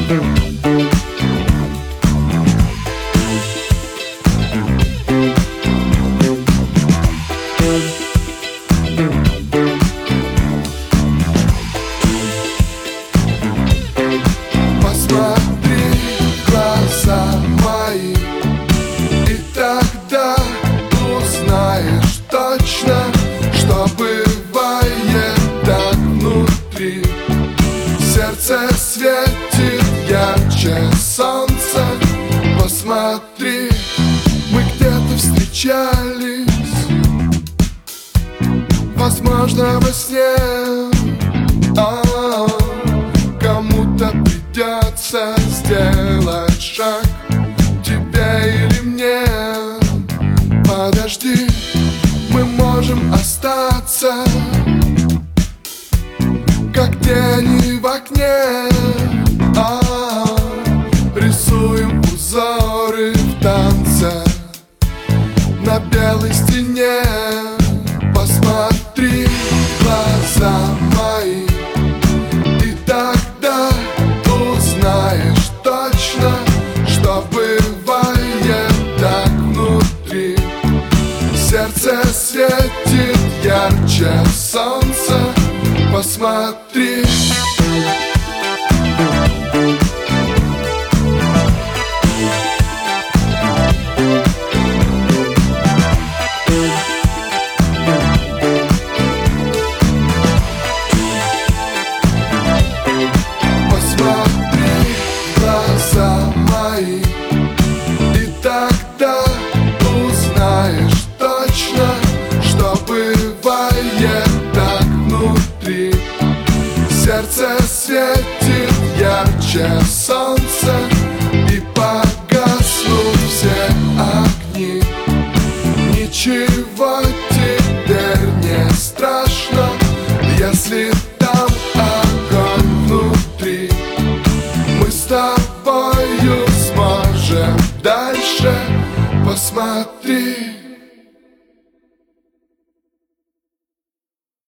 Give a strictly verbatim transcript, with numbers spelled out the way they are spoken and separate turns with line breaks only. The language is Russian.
Посмотри в глаза мои, и тогда узнаешь точно, что бывает так внутри. Сердце светит ярче солнца. Посмотри, мы где-то встречались, возможно, во сне. А-а-а. Кому-то придется сделать шаг, тебе или мне. Подожди, мы можем остаться, как тени в окне. А-а-а. Рисуем узоры в танце на белой стене. Посмотри в глаза мои, и тогда узнаешь точно, что бывает так внутри. Сердце светит ярче солнца. Посмотри. И тогда узнаешь точно, что бывает так внутри. Сердце светит ярче солнца, и погаснут все огни. Ничего теперь не страшно, если там огонь внутри. Мы с тобою сможем дальше. Посмотри.